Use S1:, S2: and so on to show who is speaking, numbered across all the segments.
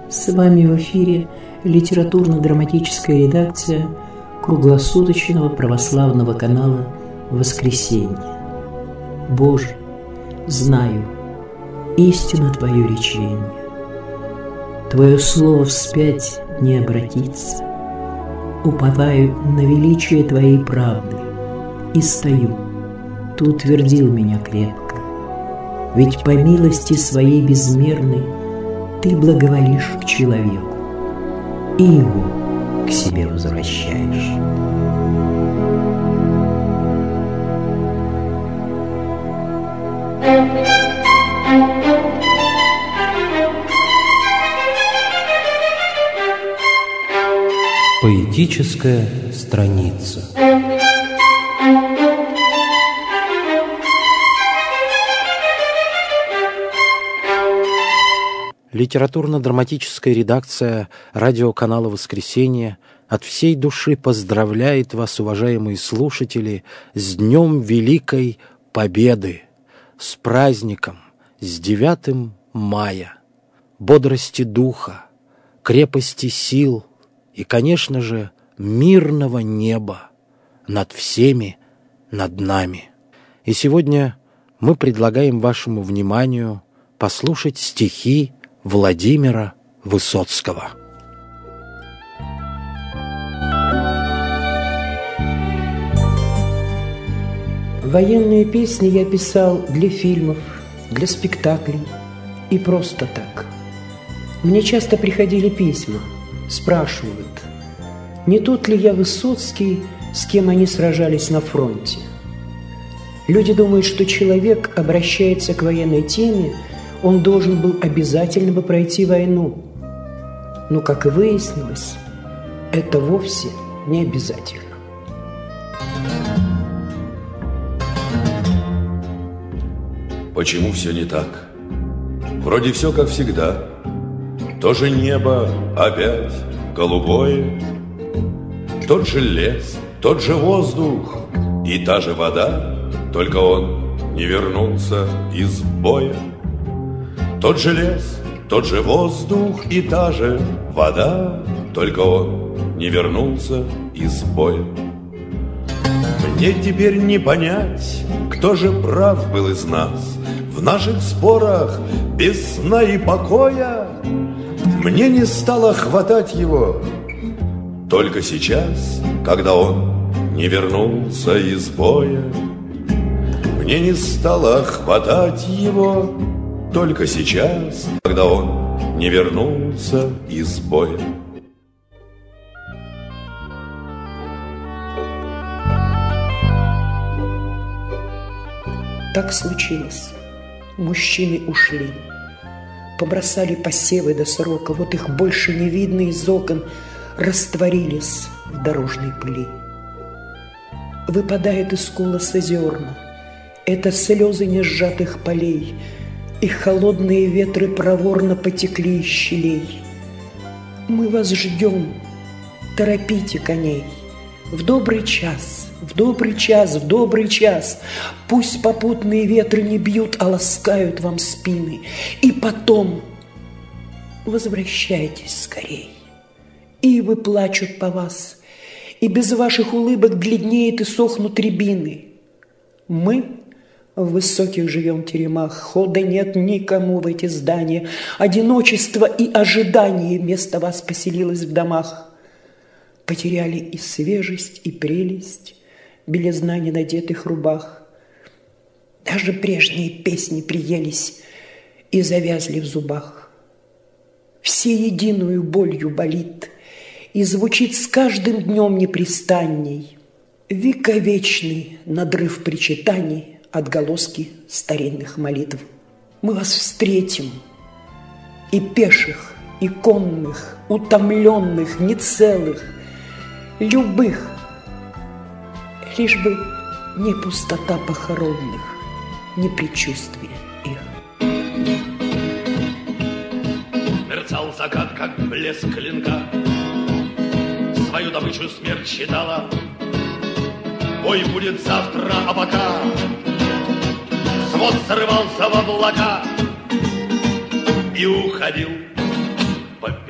S1: С вами в эфире литературно-драматическая редакция круглосуточного православного канала «Воскресенье». Боже, знаю, истина Твое речение. Твое слово вспять не обратится. Уповаю на величие Твоей правды и стою. Ты утвердил меня крепко. Ведь по милости Своей безмерной Ты благоволишь к человеку и его к себе возвращаешь.
S2: Поэтическая страница. Литературно-драматическая редакция радиоканала «Воскресенье» от всей души поздравляет вас, уважаемые слушатели, с Днем Великой Победы, с праздником, с 9 мая, бодрости духа, крепости сил и, конечно же, мирного неба над всеми, над нами. И сегодня мы предлагаем вашему вниманию послушать стихи Владимира Высоцкого.
S1: Военные песни я писал для фильмов, для спектаклей и просто так. Мне часто приходили письма, спрашивают, не тот ли я Высоцкий, с кем они сражались на фронте. Люди думают, что человек обращается к военной теме, он должен был обязательно бы пройти войну. Но, как и выяснилось, это вовсе не обязательно.
S3: Почему все не так? Вроде все как всегда. То же небо опять голубое, тот же лес, тот же воздух и та же вода, только он не вернулся из боя. Тот же лес, тот же воздух и та же вода, только он не вернулся из боя. Мне теперь не понять, кто же прав был из нас в наших спорах без сна и покоя. Мне не стало хватать его только сейчас, когда он не вернулся из боя. Мне не стало хватать его только сейчас, когда он не вернулся из боя.
S1: Так случилось. Мужчины ушли, побросали посевы до срока, вот их больше не видно из окон, растворились в дорожной пыли. Выпадает из колоса зерна, это слезы несжатых полей, и холодные ветры проворно потекли из щелей. Мы вас ждем, торопите коней. В добрый час, в добрый час, в добрый час. Пусть попутные ветры не бьют, а ласкают вам спины. И потом возвращайтесь скорей. Ивы плачут по вас, и без ваших улыбок бледнеет и сохнут рябины. Мы в высоких живем теремах, хода нет никому в эти здания. Одиночество и ожидание вместо вас поселилось в домах. Потеряли и свежесть, и прелесть, белизна ненадетых рубах. Даже прежние песни приелись и завязли в зубах. Все единую болью болит, и звучит с каждым днем непрестанней вековечный надрыв причитаний, отголоски старинных молитв. Мы вас встретим, и пеших, и конных, утомленных, нецелых, любых, лишь бы не пустота похоронных, не предчувствие их.
S4: Мерцал закат, как блеск клинка, свою добычу смерть считала. Бой будет завтра, а пока свод срывался в облака и уходил победитель.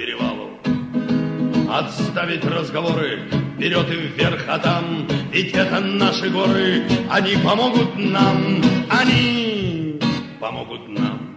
S4: отставить разговоры, вперед и вверх, а там, ведь это наши горы, они помогут нам, они помогут нам.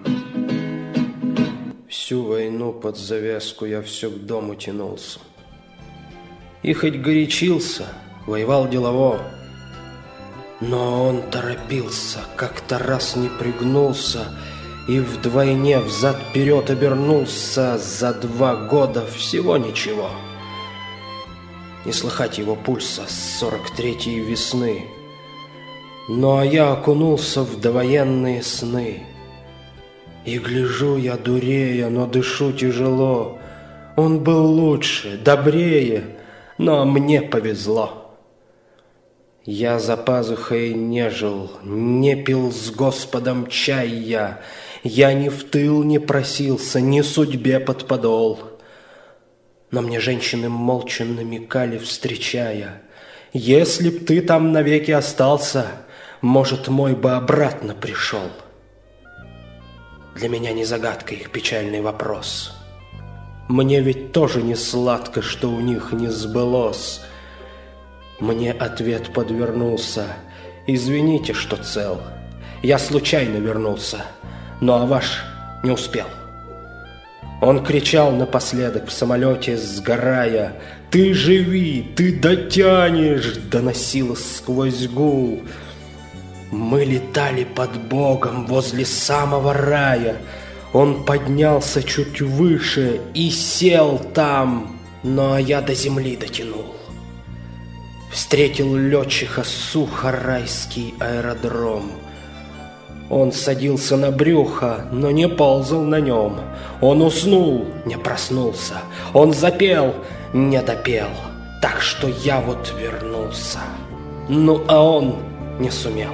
S1: Всю войну под завязку я все к дому тянулся. И хоть горячился, воевал делово, но он торопился, как-то раз не пригнулся и вдвойне взад-вперед обернулся. За 2 года всего ничего. Не слыхать его пульса с 43-й весны. Ну а я окунулся в довоенные сны. И гляжу я дурея, но дышу тяжело. Он был лучше, добрее, но мне повезло. Я за пазухой не жил, не пил с Господом чай я ни в тыл не просился, ни судьбе под подол. Но мне женщины молча намекали, встречая: если б ты там навеки остался, может, мой бы обратно пришел. Для меня не загадка их печальный вопрос. Мне ведь тоже не сладко, что у них не сбылось. Мне ответ подвернулся: извините, что цел. Я случайно вернулся, ну а ваш не успел. Он кричал напоследок в самолете, сгорая: ты живи, ты дотянешь, доносилось сквозь гул. Мы летали под Богом возле самого рая. Он поднялся чуть выше и сел там, но я до земли дотянул. Встретил летчика Сухарайский аэродром. Он садился на брюхо, но не ползал на нем. Он уснул, не проснулся. Он запел, не допел. Так что я вот вернулся. Ну а он не сумел.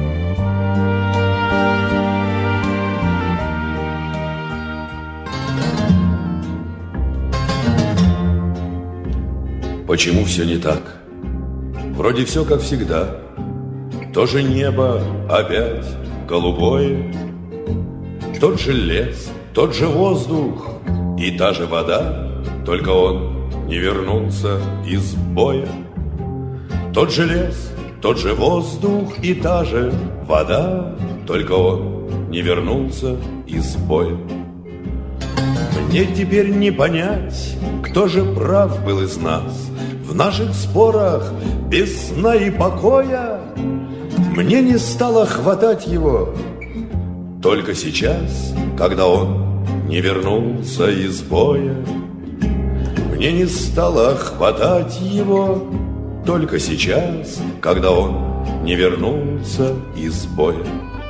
S3: Почему все не так? Вроде все как всегда. То же небо опять голубое, тот же лес, тот же воздух и та же вода, только он не вернулся из боя. Тот же лес, тот же воздух и та же вода, только он не вернулся из боя. Мне теперь не понять, кто же прав был из нас в наших спорах без сна и покоя. Мне не стало хватать его только сейчас, когда он не вернулся из боя. Мне не стало хватать его только сейчас, когда он не вернулся из боя.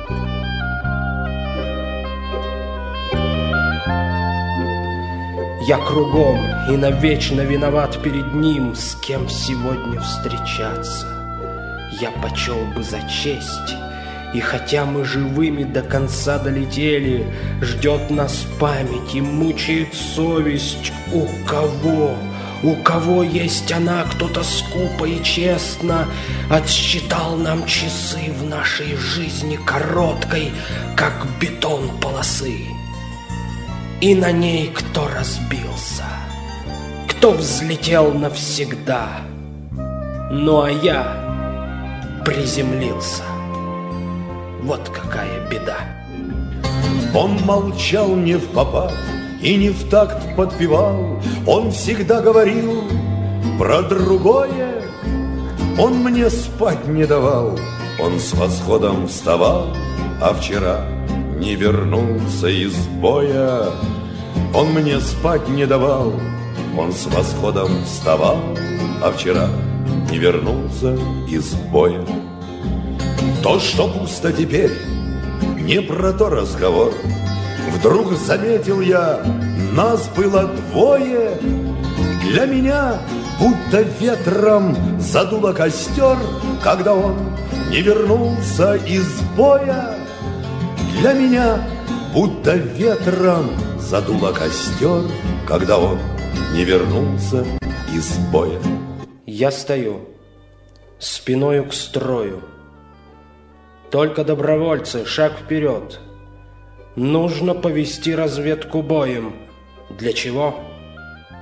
S1: Я кругом и навечно виноват перед ним, с кем сегодня встречаться я почел бы за честь. И хотя мы живыми до конца долетели, ждет нас память и мучает совесть. У кого есть она, кто-то скупо и честно отсчитал нам часы в нашей жизни короткой, как бетон полосы. И на ней кто разбился, кто взлетел навсегда. Ну а я приземлился. Вот какая беда.
S3: Он молчал не впопад и не в такт подпевал. Он всегда говорил про другое. Он мне спать не давал. Он с восходом вставал, а вчера не вернулся из боя. Он мне спать не давал. Он с восходом вставал, а вчера не вернулся из боя. То, что пусто теперь, не про то разговор. Вдруг заметил я, нас было 2. Для меня будто ветром задуло костер, когда он не вернулся из боя. Для меня будто ветром задуло костер, когда он не вернулся из боя.
S1: Я стою спиною к строю. Только добровольцы, шаг вперед. Нужно повести разведку боем. Для чего?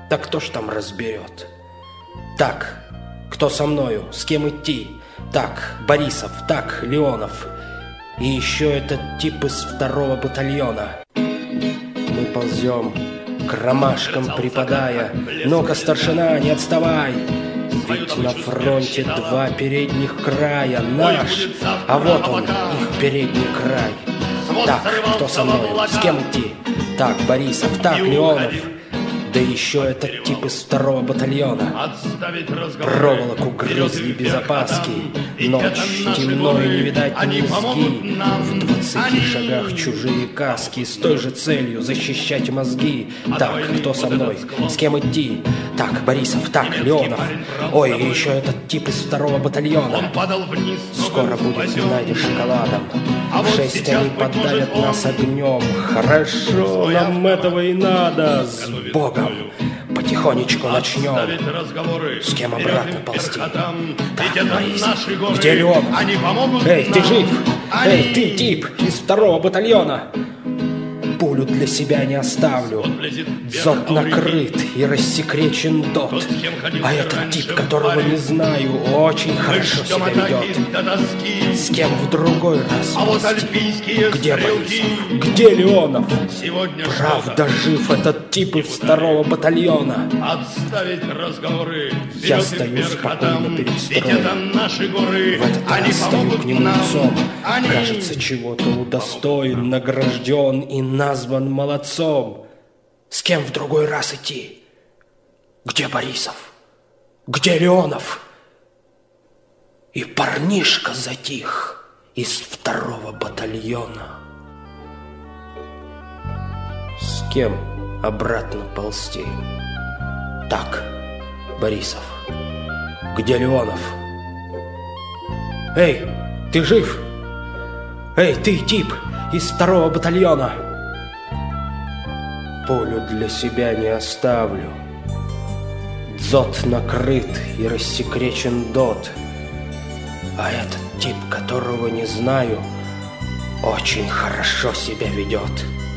S1: Так кто ж там разберет? Так, кто со мною, с кем идти? Так, Борисов, так, Леонов. И еще этот тип из 2-го батальона. Мы ползем, к ромашкам припадая. Ну-ка, старшина, не отставай. Ведь на фронте 2 передних края. Наш, а вот он, их передний край. Так, кто со мною, с кем идти? Так, Борисов, так, Леонов. Да еще этот тип из 2-го батальона. Проволоку грызли без опаски. Ночь, темно и не видать низги. В 20 шагах чужие каски. С той же целью защищать мозги. Так, кто со мной? С кем идти? Так, Борисов, так, Леонов. Ой, и еще этот тип из 2-го батальона. Скоро будет Надя шоколадом. В 6 они поддавят нас огнем. Хорошо, нам этого и надо. С Богом. Потихонечку начнем. С кем обратно ползти? Так, Борис, где Леон? Эй, ты жив? Эй, ты тип из 2-го батальона. Пулю для себя не оставлю. Дзот накрыт и рассекречен дот. А этот тип, которого не знаю, очень хорошо себя ведет. С кем в другой раз ползти? Где Борисов? Где Леонов? Правда жив этот тип из 2-го батальона. Я стою спокойно перед строем. В этот раз стою к нему лицом. Кажется, чего-то удостоен, награжден и назван молодцом. С кем в другой раз идти? Где Борисов? Где Леонов? И парнишка затих из 2-го батальона. С кем обратно ползти? Так, Борисов. Где Леонов? Эй, ты жив? Эй, ты тип из 2-го батальона. Пулю для себя не оставлю. Дзот накрыт и рассекречен дот. А этот тип, которого не знаю, очень хорошо себя ведет.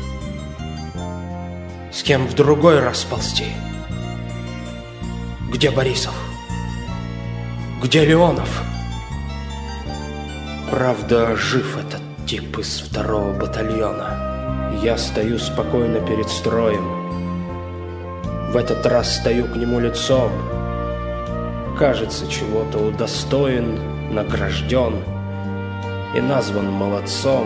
S1: С кем в другой раз ползти? Где Борисов? Где Леонов? Правда, жив этот тип из 2-го батальона. Я стою спокойно перед строем. В этот раз стою к нему лицом. Кажется, чего-то удостоен, награжден и назван молодцом.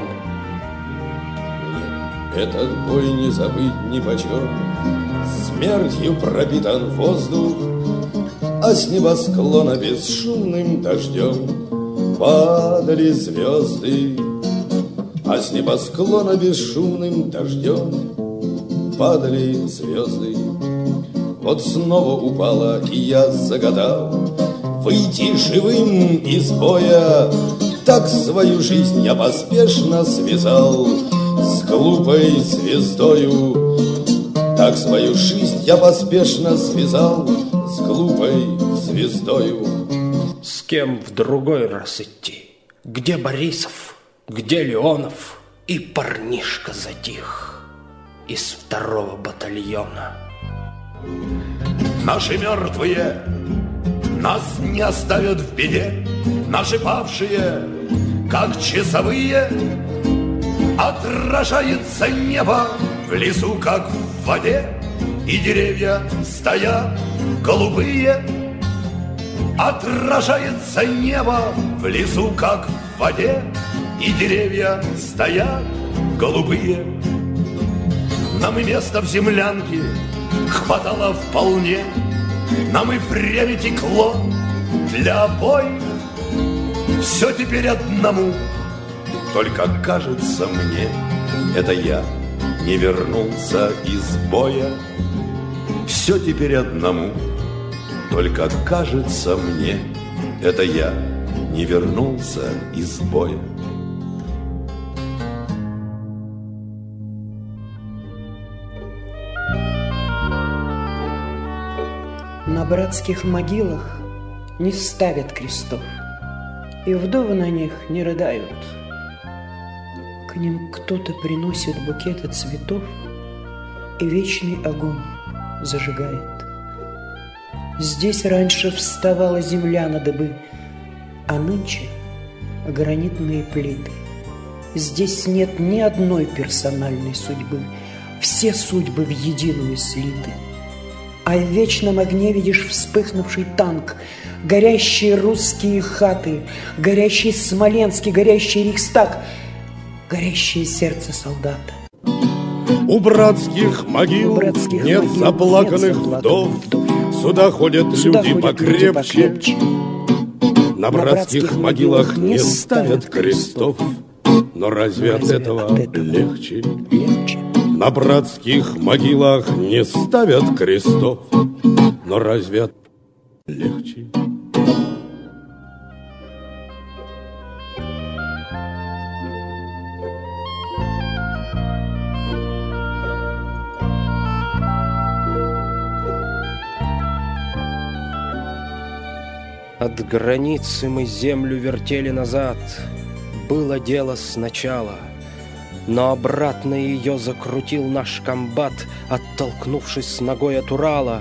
S3: Этот бой не забыть нипочем. Смертью пропитан воздух, а с небосклона бесшумным дождем падали звезды. А с небосклона бесшумным дождем падали звезды. Вот снова упала, и я загадал выйти живым из боя. Так свою жизнь я поспешно связал с глупой звездою. Так свою жизнь я поспешно связал с глупой звездою.
S1: С кем в другой раз идти? Где Борисов? Где Леонов? И парнишка затих из 2-го батальона.
S3: Наши мертвые нас не оставят в беде. Наши павшие, как часовые, отражается небо в лесу, как в воде. И деревья стоят голубые. Отражается небо в лесу, как в воде. И деревья стоят голубые. Нам и места в землянке хватало вполне. Нам и время текло для обоих. Все теперь одному. Только кажется мне, это я не вернулся из боя. Все теперь одному. Только кажется мне, это я не вернулся из боя.
S1: На братских могилах не ставят крестов, и вдовы на них не рыдают. К ним кто-то приносит букеты цветов и вечный огонь зажигает. Здесь раньше вставала земля на дыбы, а нынче гранитные плиты. Здесь нет ни одной персональной судьбы, все судьбы в единую слиты. А в вечном огне видишь вспыхнувший танк, горящие русские хаты, горящий Смоленский, горящий Рейхстаг, горящее сердце солдата.
S3: У братских могил нет заплаканных вдов, сюда ходят люди покрепче. На братских могилах не ставят крестов, но разве от этого легче? На братских могилах не ставят крестов, но разве от легче?
S2: От границы мы землю вертели назад, было дело сначала, но обратно ее закрутил наш комбат, оттолкнувшись ногой от Урала.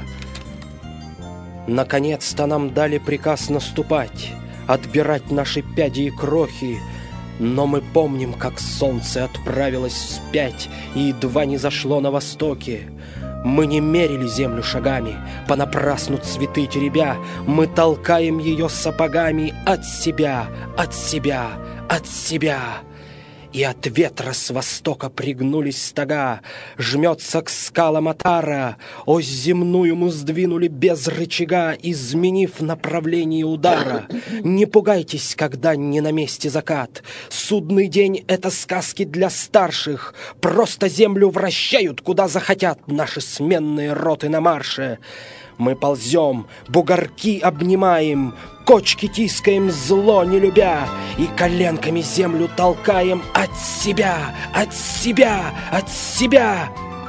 S2: Наконец-то нам дали приказ наступать, отбирать наши пяди и крохи, но мы помним, как солнце отправилось вспять и едва не зашло на востоке. Мы не мерили землю шагами, понапрасну цветы теребя, мы толкаем ее сапогами от себя, от себя, от себя. И от ветра с востока пригнулись стога, жмется к скалам отара, ось земную мы сдвинули без рычага, изменив направление удара. Не пугайтесь, когда не на месте закат, судный день — это сказки для старших, просто землю вращают, куда захотят наши сменные роты на марше. Мы ползем, бугорки обнимаем, кочки тискаем, зло не любя, и коленками землю толкаем от себя, от себя, от себя.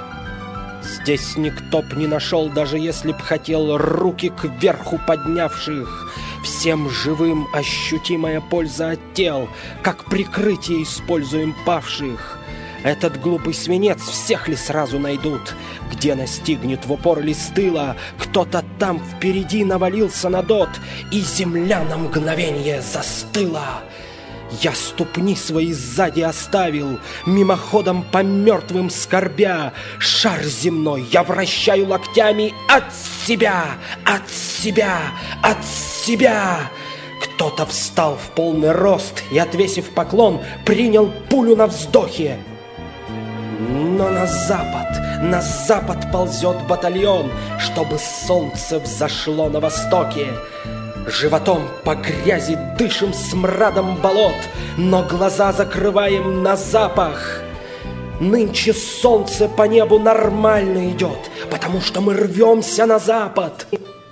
S2: Здесь никто б не нашел, даже если б хотел, руки кверху поднявших. Всем живым ощутимая польза от тел, как прикрытие используем павших. Этот глупый свинец всех ли сразу найдут? Где настигнет в упор ли с тыла? Кто-то там впереди навалился на дот, и земля на мгновение застыла. Я ступни свои сзади оставил, мимоходом по мертвым скорбя. Шар земной я вращаю локтями от себя, от себя, от себя. Кто-то встал в полный рост и, отвесив поклон, принял пулю на вздохе. Но на запад ползет батальон, чтобы солнце взошло на востоке. Животом по грязи дышим смрадом болот, но глаза закрываем на запах. Нынче солнце по небу нормально идет, потому что мы рвемся на запад.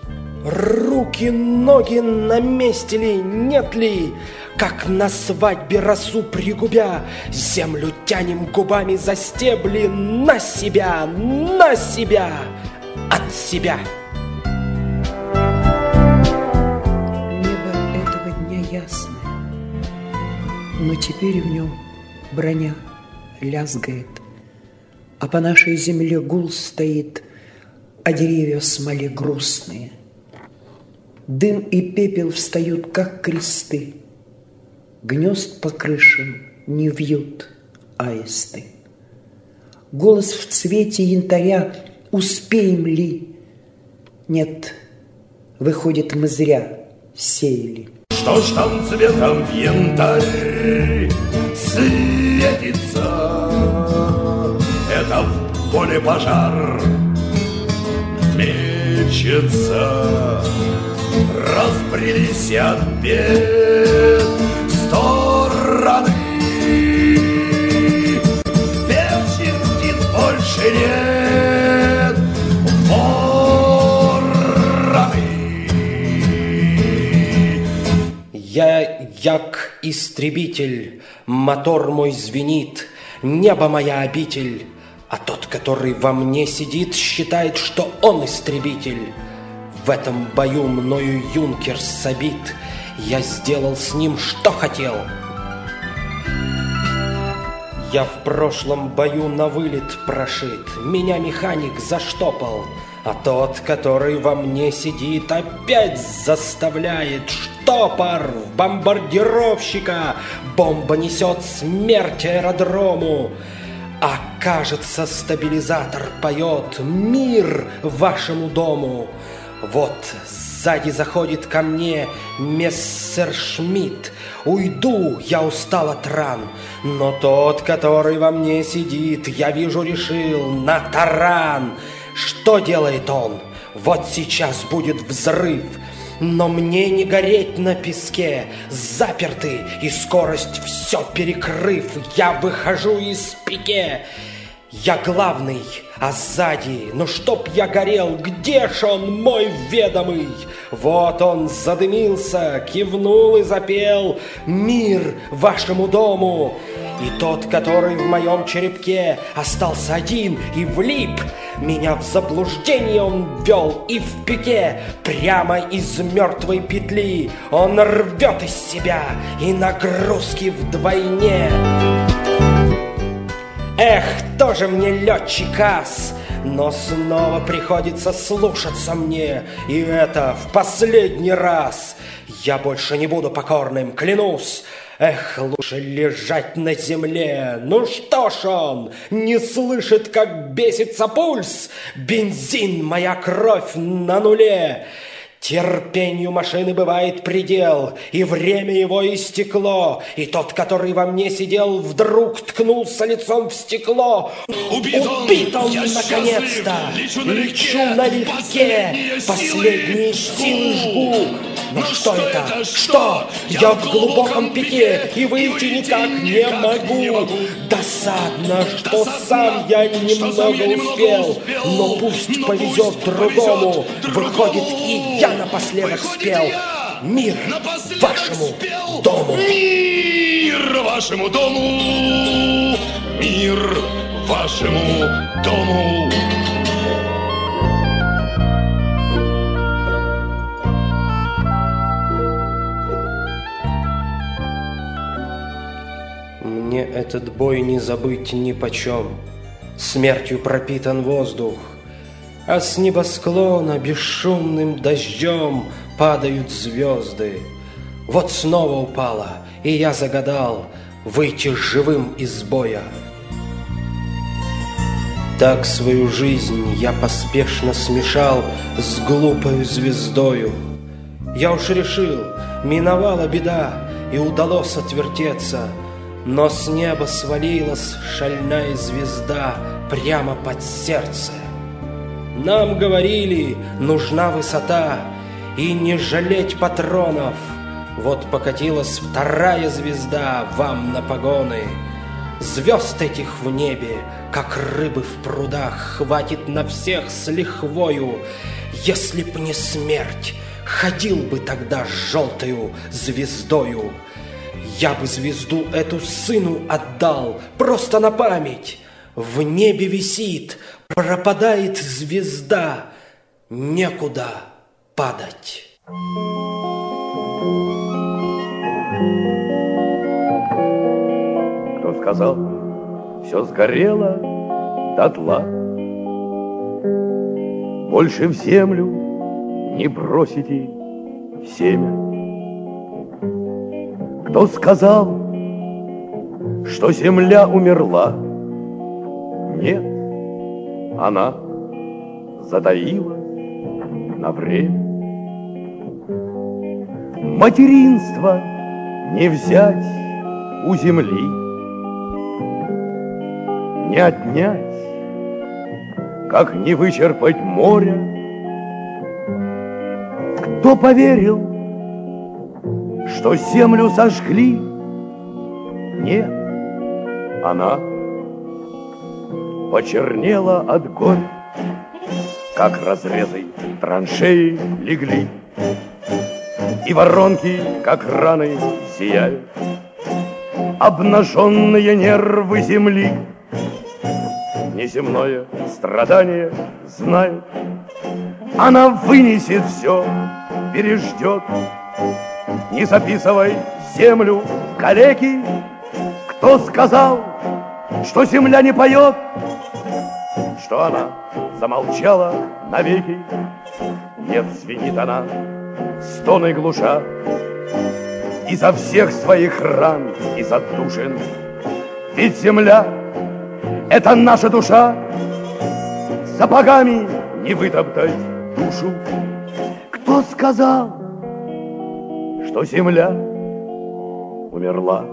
S2: Руки, ноги на месте ли, нет ли? Как на свадьбе росу пригубя, землю тянем губами за стебли на себя, от себя.
S1: Небо этого дня ясное, но теперь в нем броня лязгает, а по нашей земле гул стоит, а деревья в смоле грустные. Дым и пепел встают, как кресты, гнезд по крышам не вьют аисты. Голос в цвете янтаря: успеем ли? Нет, выходит, мы зря сеяли.
S4: Что ж там цветом в янтарь светится? Это в поле пожар мечется. Разбрелись от бед стороны, певчих птиц больше нет, вороны.
S2: Я як истребитель, мотор мой звенит, небо моя обитель, а тот, который во мне сидит, считает, что он истребитель. В этом бою мною юнкер собит, я сделал с ним, что хотел. Я в прошлом бою на вылет прошит, меня механик заштопал, А тот, который во мне сидит, опять заставляет. Штопор в бомбардировщика, бомба несет смерть аэродрому. А кажется, стабилизатор поет мир вашему дому. Вот сзади заходит ко мне Мессершмитт. Уйду, я устал от ран, но тот, который во мне сидит, я вижу, решил на таран. Что делает он? Вот сейчас будет взрыв, но мне не гореть на песке. Заперты и скорость все перекрыв, я выхожу из пике. Я главный, а сзади, ну чтоб я горел, где ж он, мой ведомый? Вот он задымился, кивнул и запел мир вашему дому. И тот, который в моем черепке остался один и влип, меня в заблуждение он ввел, и в пике прямо из мертвой петли он рвет из себя и нагрузки вдвойне. Эх, тоже мне летчик ас, но снова приходится слушаться мне, и это в последний раз. Я больше не буду покорным, клянусь. Эх, лучше лежать на земле. Ну что ж он, не слышит, как бесится пульс? Бензин, моя кровь на нуле. Терпению машины бывает предел, и время его истекло, и тот, который во мне сидел, вдруг ткнулся лицом в стекло. Убит он наконец-то! Лечу налегке, последние силы жгу. Но что это? Что? Я в глубоком пике, и выйти никак не могу. Досадно, что сам я немного успел, но пусть повезет другому. Выходит, и я напоследок спел. Мир вашему дому!
S4: Мир вашему дому! Мир вашему дому!
S2: Мне этот бой не забыть ни почем. Смертью пропитан воздух, а с небосклона бесшумным дождем падают звезды. Вот снова упала, и я загадал выйти живым из боя. Так свою жизнь я поспешно смешал с глупою звездою. Я уж решил, миновала беда, и удалось отвертеться, но с неба свалилась шальная звезда прямо под сердце. Нам говорили, нужна высота и не жалеть патронов. Вот покатилась вторая звезда вам на погоны. Звезд этих в небе, как рыбы в прудах, хватит на всех с лихвою. Если б не смерть, ходил бы тогда с желтою звездою. Я бы звезду эту сыну отдал, просто на память. В небе висит, пропадает звезда, некуда падать.
S5: Кто сказал, все сгорело дотла, больше в землю не бросите семя. Кто сказал, что земля умерла? Нет, она затаила на время. Материнство не взять у земли, не отнять, как не вычерпать моря. Кто поверил, что землю сожгли? Нет, она почернела от горя, как разрезы траншеи легли, и воронки, как раны, сияют, обнаженные нервы земли. Неземное страдание знают, она вынесет все, переждет. Не записывай землю калеки. Кто сказал, что земля не поет? Что она замолчала навеки. Нет, звенит она, стоны глуша, изо всех своих ран, из отдушин. Ведь земля — это наша душа, сапогами не вытоптать душу. Кто сказал, что земля умерла?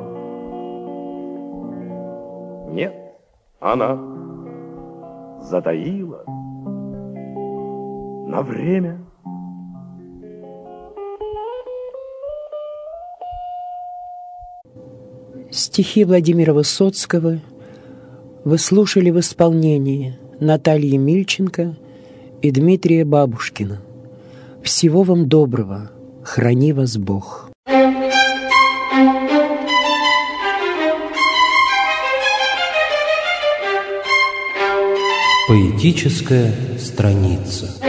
S5: Нет, она затаила на время.
S1: Стихи Владимира Высоцкого вы слушали в исполнении Натальи Мильченко и Дмитрия Бабушкина. Всего вам доброго, храни вас Бог.
S2: Поэтическая страница.